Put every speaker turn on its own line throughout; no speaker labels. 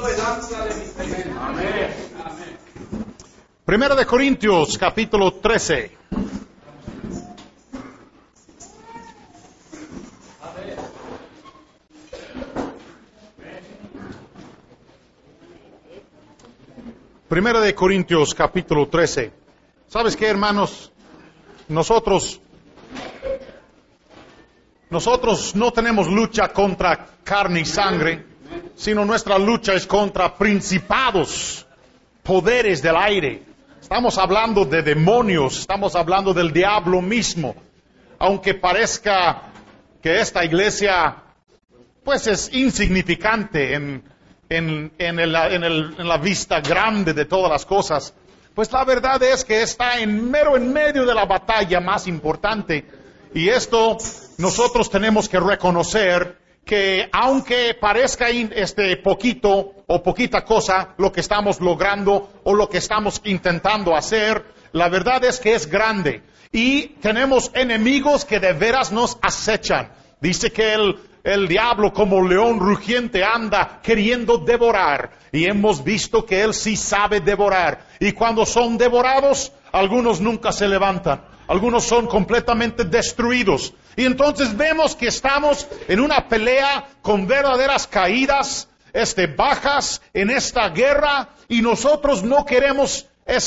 Primera de Corintios, capítulo 13. Primera de Corintios, capítulo 13. ¿Sabes qué, hermanos? Nosotros no tenemos lucha contra carne y sangre, sino nuestra lucha es contra principados, poderes del aire. Estamos hablando de demonios, estamos hablando del diablo mismo. Aunque parezca que esta iglesia, pues es insignificante en la vista grande de todas las cosas, pues la verdad es que está en medio de la batalla más importante. Y esto nosotros tenemos que reconocer que aunque parezca poquito o poquita cosa lo que estamos logrando o lo que estamos intentando hacer, la verdad es que es grande. Y tenemos enemigos que de veras nos acechan. Dice que el diablo como león rugiente anda queriendo devorar. Y hemos visto que él sí sabe devorar. Y cuando son devorados, algunos nunca se levantan. Algunos son completamente destruidos. Y entonces vemos que estamos en una pelea con verdaderas caídas, bajas en esta guerra. Y nosotros no queremos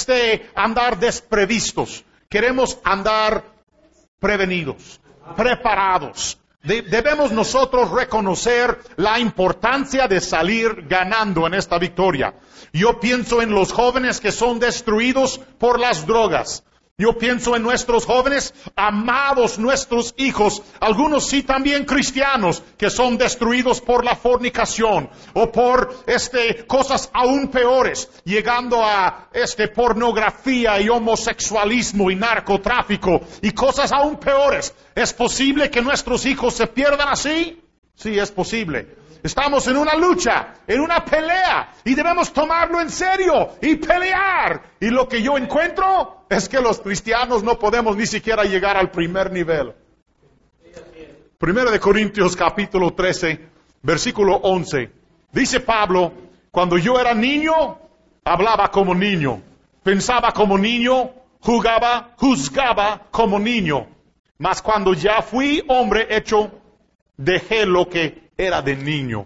andar desprevistos. Queremos andar prevenidos, preparados. Debemos nosotros reconocer la importancia de salir ganando en esta victoria. Yo pienso en los jóvenes que son destruidos por las drogas. Yo pienso en nuestros jóvenes amados, nuestros hijos, algunos sí también cristianos, que son destruidos por la fornicación o por cosas aún peores, llegando a pornografía y homosexualismo y narcotráfico y cosas aún peores. ¿Es posible que nuestros hijos se pierdan así? Sí, es posible. Estamos en una lucha, en una pelea, y debemos tomarlo en serio y pelear. Y lo que yo encuentro es que los cristianos no podemos ni siquiera llegar al primer nivel. Primera de Corintios capítulo 13, versículo 11. Dice Pablo, cuando yo era niño, hablaba como niño, pensaba como niño, juzgaba como niño. Mas cuando ya fui hombre hecho, dejé lo que era de niño.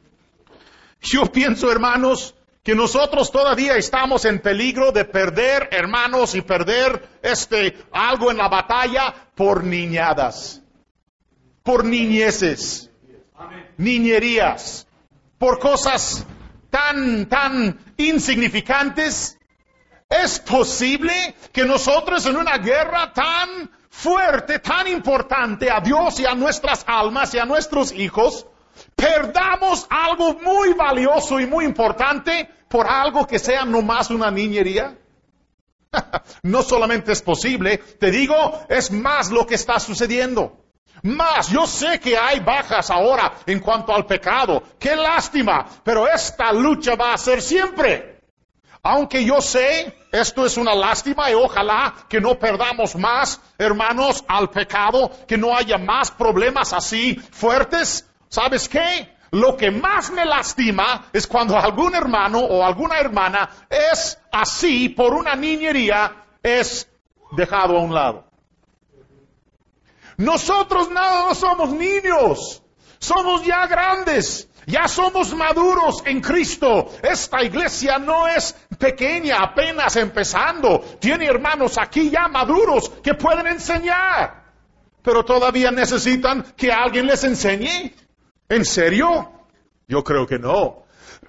Yo pienso, hermanos, que nosotros todavía estamos en peligro de perder, hermanos, y perder algo en la batalla por niñadas, por niñeces, niñerías, por cosas tan insignificantes. ¿Es posible que nosotros en una guerra tan fuerte, tan importante a Dios y a nuestras almas y a nuestros hijos, perdamos algo muy valioso y muy importante por algo que sea nomás una niñería? No solamente es posible, te digo, es más lo que está sucediendo. Más, yo sé que hay bajas ahora en cuanto al pecado. ¡Qué lástima! Pero esta lucha va a ser siempre. Aunque yo sé, esto es una lástima y ojalá que no perdamos más, hermanos, al pecado, que no haya más problemas así fuertes. ¿Sabes qué? Lo que más me lastima es cuando algún hermano o alguna hermana es así por una niñería, es dejado a un lado. Nosotros no somos niños, somos ya grandes. Ya somos maduros en Cristo. Esta iglesia no es pequeña, apenas empezando. Tiene hermanos aquí ya maduros que pueden enseñar. Pero todavía necesitan que alguien les enseñe. ¿En serio? Yo creo que no.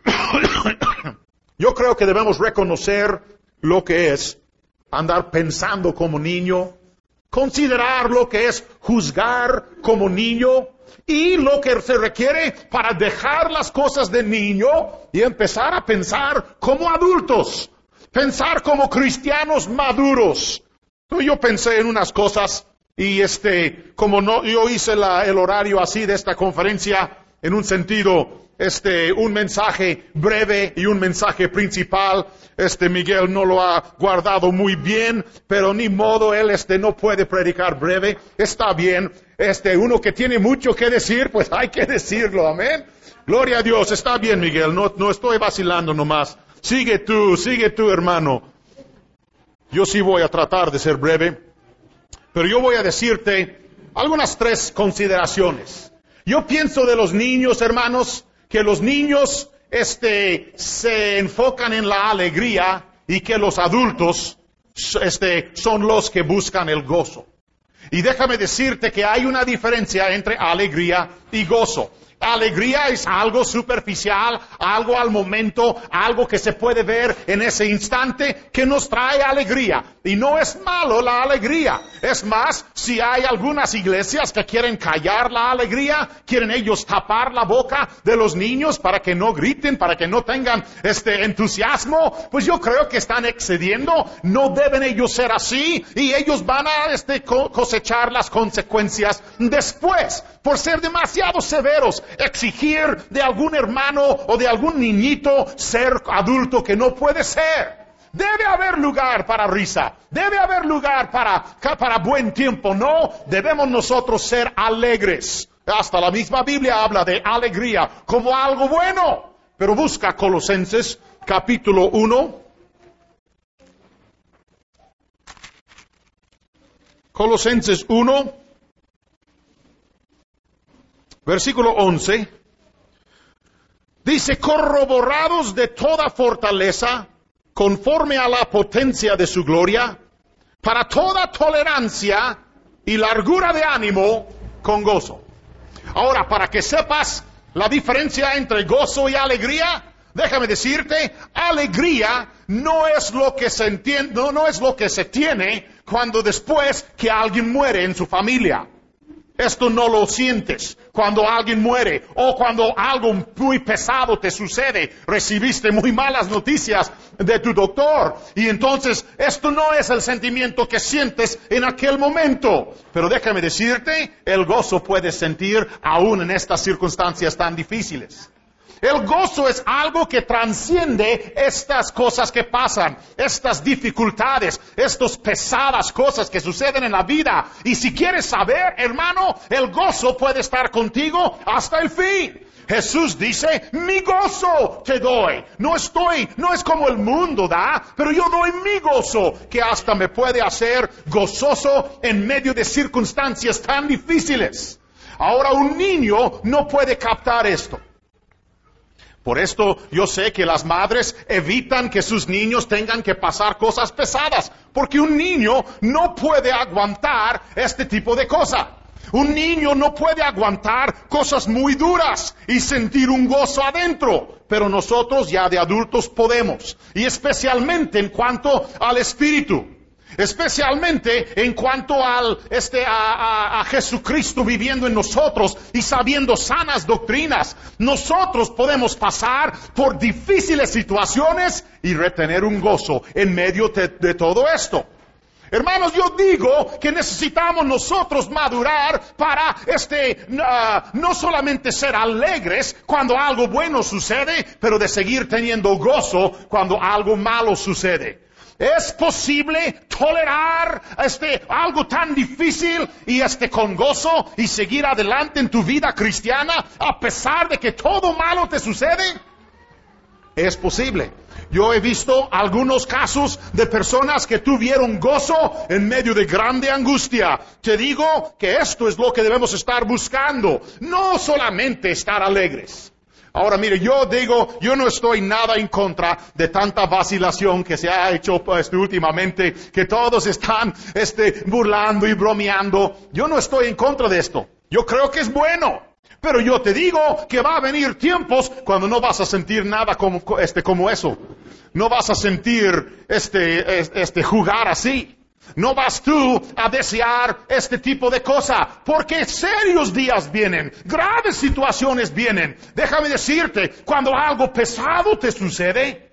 Yo creo que debemos reconocer lo que es andar pensando como niño, considerar lo que es juzgar como niño, y lo que se requiere para dejar las cosas de niño y empezar a pensar como adultos, pensar como cristianos maduros. Yo pensé en unas cosas y como no, yo hice el horario así de esta conferencia en un sentido, un mensaje breve y un mensaje principal. Miguel no lo ha guardado muy bien, pero ni modo, él no puede predicar breve. Está bien. Uno que tiene mucho que decir, pues hay que decirlo, amén. Gloria a Dios, está bien, Miguel, no estoy vacilando nomás. Sigue tú, hermano. Yo sí voy a tratar de ser breve, pero yo voy a decirte algunas 3 consideraciones. Yo pienso de los niños, hermanos, que los niños se enfocan en la alegría y que los adultos son los que buscan el gozo. Y déjame decirte que hay una diferencia entre alegría y gozo. Alegría es algo superficial, algo al momento, algo que se puede ver en ese instante que nos trae alegría. Y no es malo la alegría. Es más, si hay algunas iglesias que quieren callar la alegría, quieren ellos tapar la boca de los niños para que no griten, para que no tengan entusiasmo, pues yo creo que están excediendo. No deben ellos ser así y ellos van a cosechar las consecuencias después por ser demasiado severos. Exigir de algún hermano o de algún niñito ser adulto que no puede ser. Debe haber lugar para risa, debe haber lugar para buen tiempo, no debemos nosotros ser alegres. Hasta la misma Biblia habla de alegría como algo bueno. Pero busca Colosenses capítulo 1. Colosenses 1, versículo 11. Dice, corroborados de toda fortaleza, conforme a la potencia de su gloria, para toda tolerancia y largura de ánimo con gozo. Ahora, para que sepas la diferencia entre gozo y alegría, déjame decirte, alegría no es lo que se entiende, no es lo que se tiene cuando después que alguien muere en su familia. Esto no lo sientes cuando alguien muere o cuando algo muy pesado te sucede. Recibiste muy malas noticias de tu doctor y entonces esto no es el sentimiento que sientes en aquel momento. Pero déjame decirte, el gozo puedes sentir aún en estas circunstancias tan difíciles. El gozo es algo que trasciende estas cosas que pasan, estas dificultades, estas pesadas cosas que suceden en la vida. Y si quieres saber, hermano, el gozo puede estar contigo hasta el fin. Jesús dice, mi gozo te doy. No es como el mundo da, pero yo doy mi gozo, que hasta me puede hacer gozoso en medio de circunstancias tan difíciles. Ahora, un niño no puede captar esto. Por esto yo sé que las madres evitan que sus niños tengan que pasar cosas pesadas, porque un niño no puede aguantar este tipo de cosas. Un niño no puede aguantar cosas muy duras y sentir un gozo adentro, pero nosotros ya de adultos podemos, y especialmente en cuanto al espíritu. Especialmente en cuanto a Jesucristo viviendo en nosotros y sabiendo sanas doctrinas, nosotros podemos pasar por difíciles situaciones y retener un gozo en medio de todo esto. Hermanos, yo digo que necesitamos nosotros madurar para no solamente ser alegres cuando algo bueno sucede, pero de seguir teniendo gozo cuando algo malo sucede. Es posible tolerar algo tan difícil y con gozo y seguir adelante en tu vida cristiana a pesar de que todo malo te sucede. Es posible. Yo he visto algunos casos de personas que tuvieron gozo en medio de grande angustia. Te digo que esto es lo que debemos estar buscando, no solamente estar alegres. Ahora mire, yo no estoy nada en contra de tanta vacilación que se ha hecho últimamente, que todos están burlando y bromeando. Yo no estoy en contra de esto. Yo creo que es bueno. Pero yo te digo que va a venir tiempos cuando no vas a sentir nada como eso. No vas a sentir jugar así. No vas tú a desear este tipo de cosa, porque serios días vienen, graves situaciones vienen. Déjame decirte, cuando algo pesado te sucede,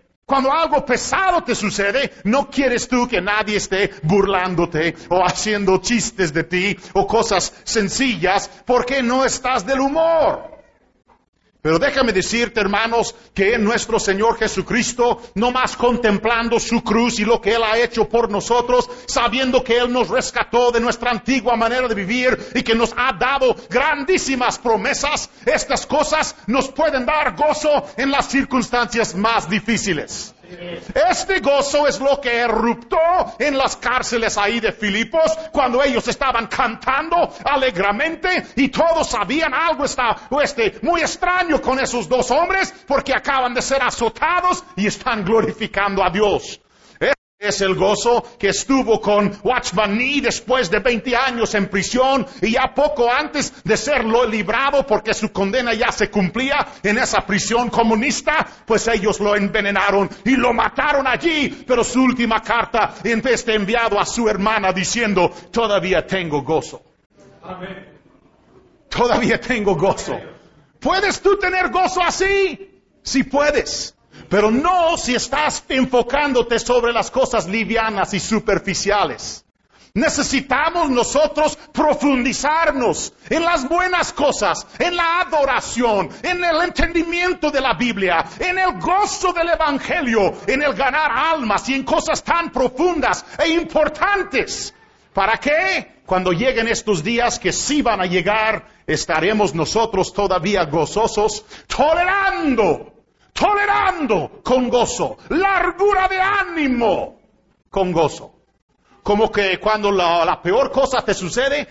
no quieres tú que nadie esté burlándote o haciendo chistes de ti o cosas sencillas, porque no estás del humor. Pero déjame decirte, hermanos, que en nuestro Señor Jesucristo, no más contemplando su cruz y lo que Él ha hecho por nosotros, sabiendo que Él nos rescató de nuestra antigua manera de vivir y que nos ha dado grandísimas promesas, estas cosas nos pueden dar gozo en las circunstancias más difíciles. Este gozo es lo que eruptó en las cárceles ahí de Filipos, cuando ellos estaban cantando alegremente y todos sabían algo está muy extraño con esos dos hombres, porque acaban de ser azotados y están glorificando a Dios. Es el gozo que estuvo con Watchman Nee después de 20 años en prisión y ya poco antes de serlo librado porque su condena ya se cumplía en esa prisión comunista, pues ellos lo envenenaron y lo mataron allí. Pero su última carta enviado a su hermana diciendo, todavía tengo gozo. Amén. Todavía tengo gozo. ¿Puedes tú tener gozo así? Sí puedes. Pero no si estás enfocándote sobre las cosas livianas y superficiales. Necesitamos nosotros profundizarnos en las buenas cosas, en la adoración, en el entendimiento de la Biblia, en el gozo del Evangelio, en el ganar almas y en cosas tan profundas e importantes. ¿Para qué? Cuando lleguen estos días, que sí van a llegar, estaremos nosotros todavía gozosos, tolerando con gozo, largura de ánimo con gozo. Como que cuando la peor cosa te sucede,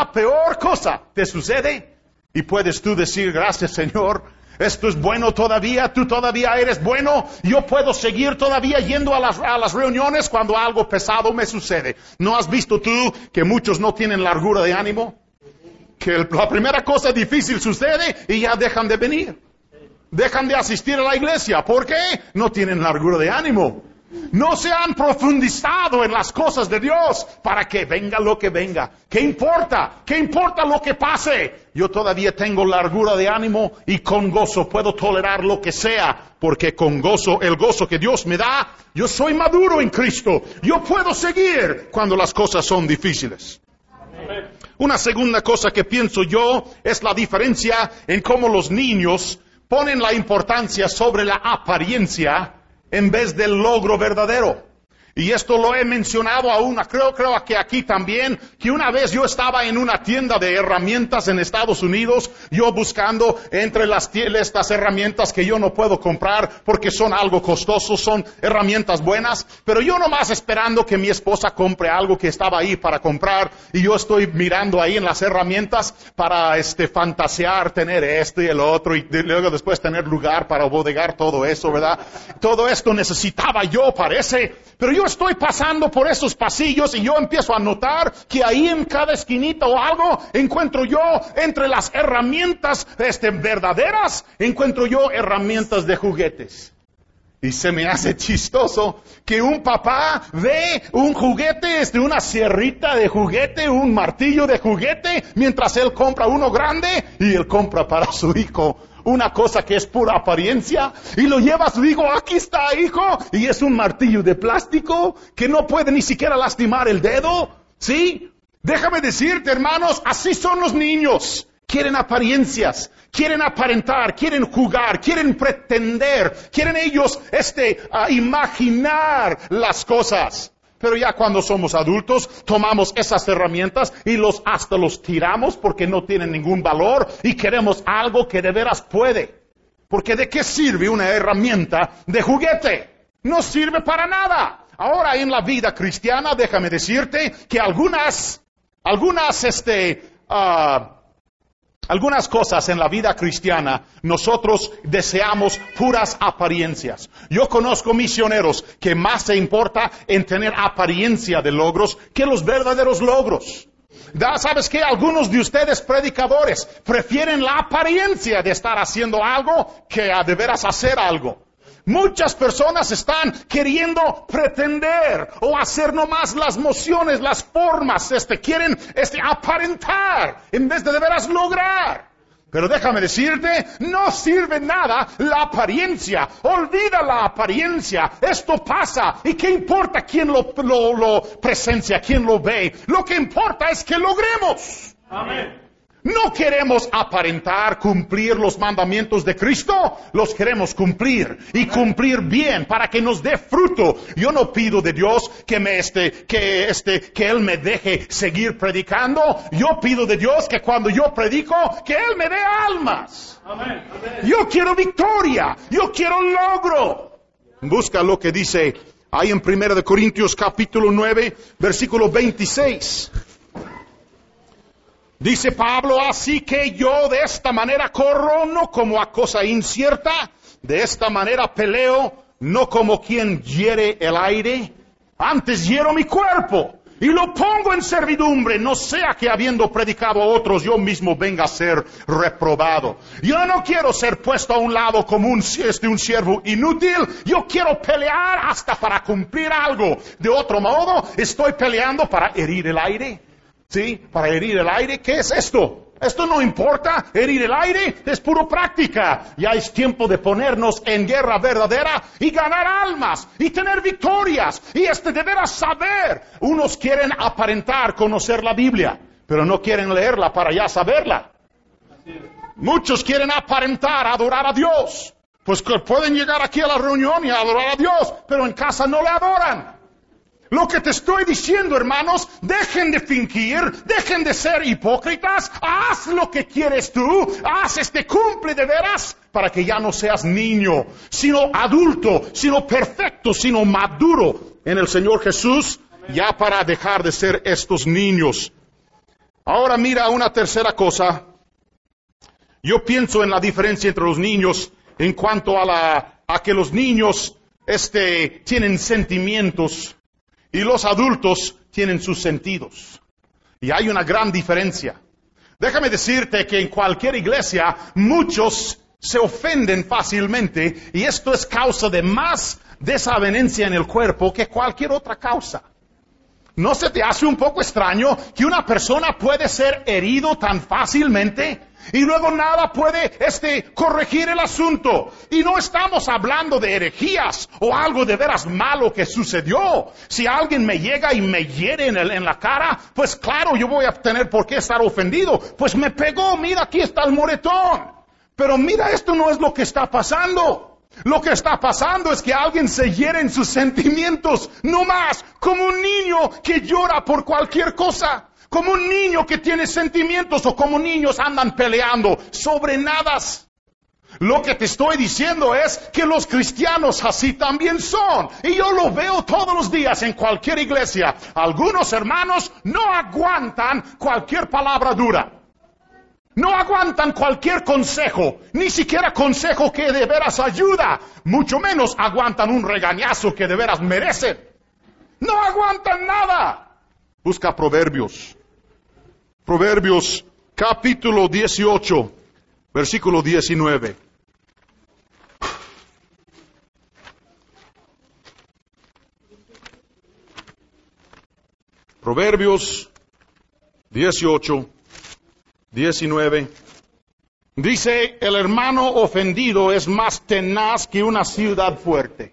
y puedes tú decir, gracias Señor, esto es bueno todavía, tú todavía eres bueno, yo puedo seguir todavía yendo a las reuniones cuando algo pesado me sucede. ¿No has visto tú que muchos no tienen largura de ánimo? Que la primera cosa difícil sucede y ya dejan de venir. Dejan de asistir a la iglesia. ¿Por qué? No tienen largura de ánimo. No se han profundizado en las cosas de Dios para que venga lo que venga. ¿Qué importa? ¿Qué importa lo que pase? Yo todavía tengo largura de ánimo y con gozo puedo tolerar lo que sea, porque con gozo, el gozo que Dios me da, yo soy maduro en Cristo. Yo puedo seguir cuando las cosas son difíciles. Una segunda cosa que pienso yo es la diferencia en cómo los niños ponen la importancia sobre la apariencia en vez del logro verdadero. Y esto lo he mencionado creo que aquí también, que una vez yo estaba en una tienda de herramientas en Estados Unidos, yo buscando entre estas herramientas que yo no puedo comprar porque son algo costosos, son herramientas buenas, pero yo nomás esperando que mi esposa compre algo que estaba ahí para comprar, y yo estoy mirando ahí en las herramientas para fantasear, tener esto y el otro, y luego después tener lugar para bodegar todo eso, ¿verdad? Todo esto necesitaba yo, parece, pero yo estoy pasando por esos pasillos y yo empiezo a notar que ahí en cada esquinita o algo encuentro yo, entre las herramientas verdaderas, encuentro yo herramientas de juguetes. Y se me hace chistoso que un papá ve un juguete, una sierrita de juguete, un martillo de juguete, mientras él compra uno grande y él compra para su hijo una cosa que es pura apariencia, y lo lleva a su hijo, aquí está hijo, y es un martillo de plástico que no puede ni siquiera lastimar el dedo, ¿sí? Déjame decirte, hermanos, así son los niños. Quieren apariencias, quieren aparentar, quieren jugar, quieren pretender, quieren ellos imaginar las cosas. Pero ya cuando somos adultos, tomamos esas herramientas y hasta los tiramos porque no tienen ningún valor y queremos algo que de veras puede. Porque ¿de qué sirve una herramienta de juguete? No sirve para nada. Ahora en la vida cristiana, déjame decirte que algunas cosas en la vida cristiana, nosotros deseamos puras apariencias. Yo conozco misioneros que más se importa en tener apariencia de logros que los verdaderos logros. ¿Sabes qué? Algunos de ustedes predicadores prefieren la apariencia de estar haciendo algo que a de veras hacer algo. Muchas personas están queriendo pretender o hacer nomás las mociones, las formas, quieren aparentar en vez de veras lograr. Pero déjame decirte, no sirve nada la apariencia. Olvida la apariencia. Esto pasa. ¿Y qué importa quién lo presencia, quién lo ve? Lo que importa es que logremos. Amén. No queremos aparentar cumplir los mandamientos de Cristo, los queremos cumplir y cumplir bien para que nos dé fruto. Yo no pido de Dios que Él me deje seguir predicando. Yo pido de Dios que cuando yo predico, que Él me dé almas. Amén. Yo quiero victoria, yo quiero logro. Busca lo que dice ahí en 1 Corintios capítulo 9, versículo 26. Dice Pablo, así que yo de esta manera corro, no como a cosa incierta, de esta manera peleo, no como quien hiere el aire, antes hiero mi cuerpo y lo pongo en servidumbre, no sea que habiendo predicado a otros yo mismo venga a ser reprobado. Yo no quiero ser puesto a un lado como un siervo inútil, yo quiero pelear hasta para cumplir algo. De otro modo, estoy peleando para herir el aire. ¿Sí? Para herir el aire, ¿qué es esto? Esto no importa, herir el aire es puro práctica. Ya es tiempo de ponernos en guerra verdadera y ganar almas y tener victorias. Y de veras saber. Unos quieren aparentar conocer la Biblia, pero no quieren leerla para ya saberla. Muchos quieren aparentar adorar a Dios. Pues que pueden llegar aquí a la reunión y adorar a Dios, pero en casa no le adoran. Lo que te estoy diciendo, hermanos, dejen de fingir, dejen de ser hipócritas, haz lo que quieres tú, cumple de veras, para que ya no seas niño, sino adulto, sino perfecto, sino maduro en el Señor Jesús, ya para dejar de ser estos niños. Ahora mira una tercera cosa. Yo pienso en la diferencia entre los niños en cuanto a que los niños tienen sentimientos. Y los adultos tienen sus sentidos. Y hay una gran diferencia. Déjame decirte que en cualquier iglesia muchos se ofenden fácilmente y esto es causa de más desavenencia en el cuerpo que cualquier otra causa. ¿No se te hace un poco extraño que una persona puede ser herido tan fácilmente y luego nada puede corregir el asunto? Y no estamos hablando de herejías o algo de veras malo que sucedió. Si alguien me llega y me hiere en la cara, pues claro, yo voy a tener por qué estar ofendido. Pues me pegó, mira, aquí está el moretón. Pero mira, esto no es lo que está pasando. Lo que está pasando es que alguien se hiere en sus sentimientos, no más, como un niño que llora por cualquier cosa, como un niño que tiene sentimientos o como niños andan peleando sobre nadas. Lo que te estoy diciendo es que los cristianos así también son. Y yo lo veo todos los días en cualquier iglesia. Algunos hermanos no aguantan cualquier palabra dura. No aguantan cualquier consejo, ni siquiera consejo que de veras ayuda. Mucho menos aguantan un regañazo que de veras merecen. No aguantan nada. Busca Proverbios. Proverbios capítulo 18, versículo 19. Proverbios 18, 19. Dice, el hermano ofendido es más tenaz que una ciudad fuerte.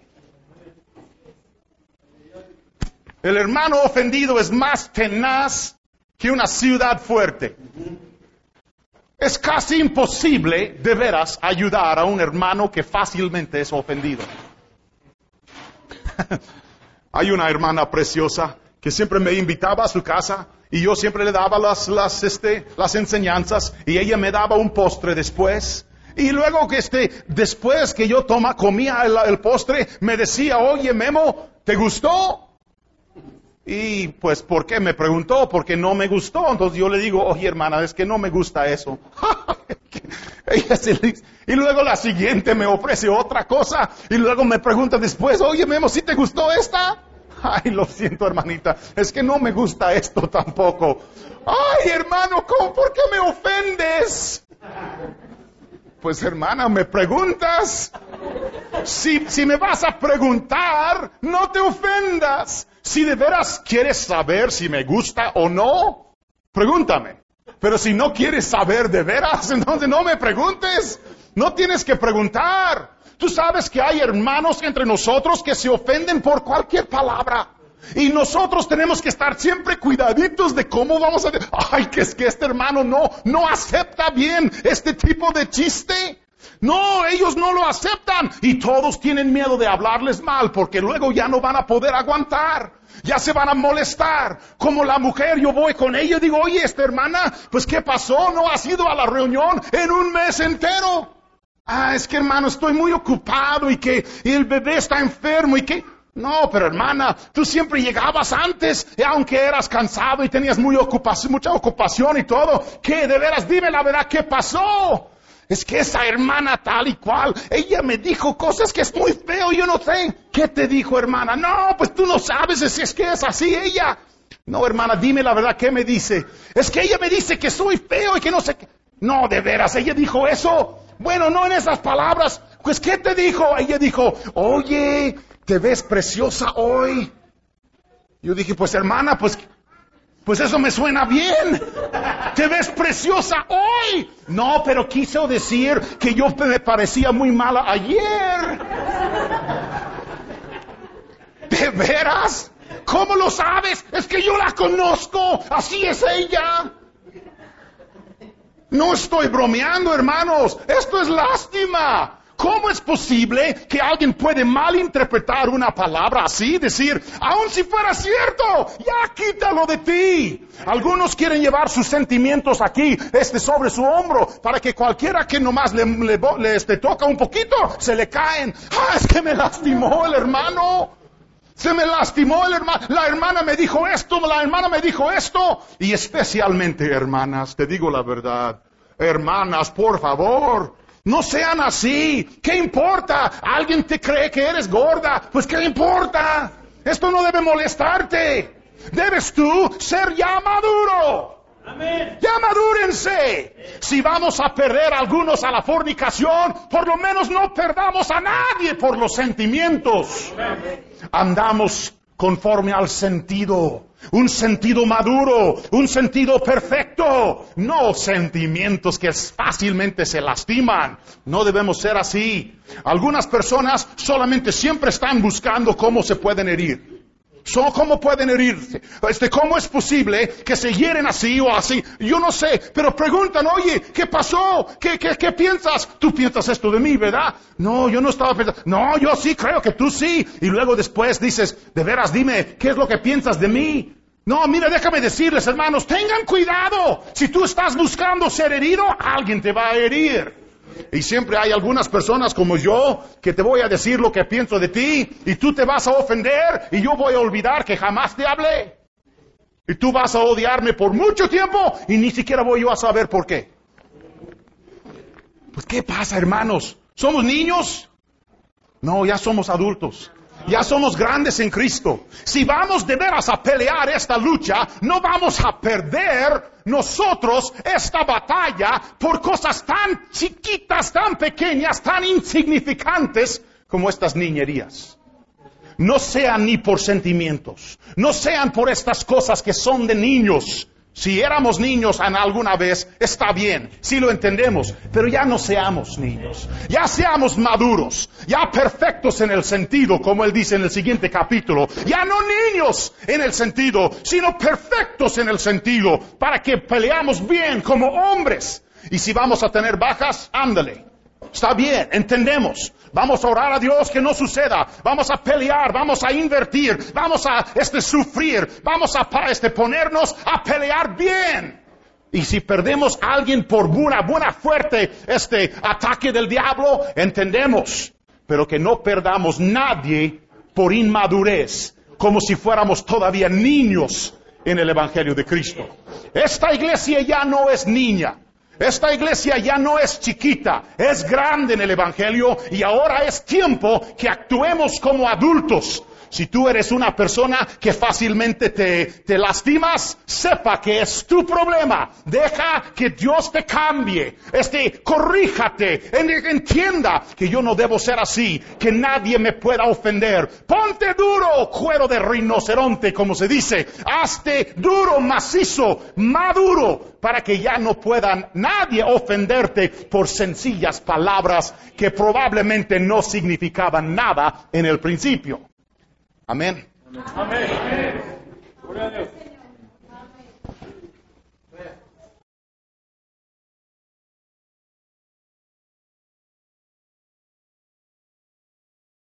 El hermano ofendido es más tenaz que una ciudad fuerte. Es casi imposible, de veras, ayudar a un hermano que fácilmente es ofendido. Hay una hermana preciosa que siempre me invitaba a su casa y yo siempre le daba las enseñanzas y ella me daba un postre después. Y luego después que yo comía el postre, me decía, oye Memo, ¿te gustó? Y pues, ¿por qué? Me preguntó, porque no me gustó. Entonces yo le digo, oye hermana, es que no me gusta eso. Y luego la siguiente me ofrece otra cosa. Y luego me pregunta después, oye Memo, ¿sí te gustó esta? Ay, lo siento hermanita, es que no me gusta esto tampoco. Ay hermano, ¿por qué me ofendes? Pues hermana, ¿me preguntas? Si me vas a preguntar, no te ofendas. Si de veras quieres saber si me gusta o no, pregúntame. Pero si no quieres saber de veras, entonces no me preguntes. No tienes que preguntar. Tú sabes que hay hermanos entre nosotros que se ofenden por cualquier palabra. Y nosotros tenemos que estar siempre cuidaditos de cómo vamos a... Ay, que es que este hermano no acepta bien este tipo de chiste. No, ellos no lo aceptan. Y todos tienen miedo de hablarles mal porque luego ya no van a poder aguantar. Ya se van a molestar. Como la mujer, yo voy con ella y digo, oye, esta hermana, pues ¿qué pasó? No has ido a la reunión en un mes entero. Ah, es que hermano, estoy muy ocupado y el bebé está enfermo y que... No, pero hermana, tú siempre llegabas antes, aunque eras cansado y tenías mucha ocupación y todo. ¿Qué? De veras, dime la verdad, ¿qué pasó? Es que esa hermana tal y cual, ella me dijo cosas que es muy feo, yo no sé. ¿Qué te dijo, hermana? No, pues tú no sabes, es que es así ella. No, hermana, dime la verdad, ¿qué me dice? Es que ella me dice que soy feo y que no sé qué. No, de veras, ella dijo eso. Bueno, no en esas palabras. Pues, ¿qué te dijo? Ella dijo, oye, te ves preciosa hoy. Yo dije, pues hermana, pues eso me suena bien. Te ves preciosa hoy. No, pero quiso decir que yo me parecía muy mala ayer. ¿De veras? ¿Cómo lo sabes? Es que yo la conozco. Así es ella. No estoy bromeando, hermanos. Esto es lástima. ¿Cómo es posible que alguien puede malinterpretar una palabra así? Decir, aun si fuera cierto, ya quítalo de ti. Algunos quieren llevar sus sentimientos aquí, sobre su hombro, para que cualquiera que nomás le toca un poquito, se le caen. Ah, es que me lastimó el hermano. Se me lastimó el hermano. La hermana me dijo esto, la hermana me dijo esto. Y especialmente, hermanas, te digo la verdad. Hermanas, por favor. No sean así. ¿Qué importa? ¿Alguien te cree que eres gorda? Pues ¿qué importa? Esto no debe molestarte. Debes tú ser ya maduro. Amén. Ya madúrense. Si vamos a perder algunos a la fornicación, por lo menos no perdamos a nadie por los sentimientos. Amén. Andamos conforme al sentido. Un sentido maduro, un sentido perfecto, no sentimientos que fácilmente se lastiman. No debemos ser así. Algunas personas solamente siempre están buscando cómo se pueden herir. ¿Cómo pueden herirse? ¿Cómo es posible que se hieren así o así? Yo no sé, pero preguntan, oye, ¿qué pasó? ¿Qué piensas? Tú piensas esto de mí, ¿verdad? No, yo no estaba pensando. No, yo sí creo que tú sí. Y luego después dices, de veras, dime, ¿qué es lo que piensas de mí? No, mira, déjame decirles, hermanos, tengan cuidado. Si tú estás buscando ser herido, alguien te va a herir. Y siempre hay algunas personas como yo que te voy a decir lo que pienso de ti y tú te vas a ofender y yo voy a olvidar que jamás te hablé. Y tú vas a odiarme por mucho tiempo y ni siquiera voy yo a saber por qué. Pues ¿qué pasa, hermanos? ¿Somos niños? No, ya somos adultos. Ya somos grandes en Cristo. Si vamos de veras a pelear esta lucha, no vamos a perder nosotros esta batalla por cosas tan chiquitas, tan pequeñas, tan insignificantes como estas niñerías. No sean ni por sentimientos, no sean por estas cosas que son de niños. Si éramos niños alguna vez, está bien, sí lo entendemos, pero ya no seamos niños, ya seamos maduros, ya perfectos en el sentido, como él dice en el siguiente capítulo, ya no niños en el sentido, sino perfectos en el sentido, para que peleamos bien como hombres. Y si vamos a tener bajas, ándale. Está bien, entendemos. Vamos a orar a Dios que no suceda. Vamos a pelear, vamos a invertir, vamos a sufrir, vamos a ponernos a pelear bien. Y si perdemos a alguien por buena fuerte ataque del diablo, entendemos. Pero que no perdamos nadie por inmadurez, como si fuéramos todavía niños en el Evangelio de Cristo. Esta iglesia ya no es niña. Esta iglesia ya no es chiquita, es grande en el Evangelio y ahora es tiempo que actuemos como adultos. Si tú eres una persona que fácilmente te lastimas, sepa que es tu problema. Deja que Dios te cambie. Corríjate. Entienda que yo no debo ser así. Que nadie me pueda ofender. Ponte duro, cuero de rinoceronte, como se dice. Hazte duro, macizo, maduro, para que ya no pueda nadie ofenderte por sencillas palabras que probablemente no significaban nada en el principio. Amén.
Amén. Gloria a Dios.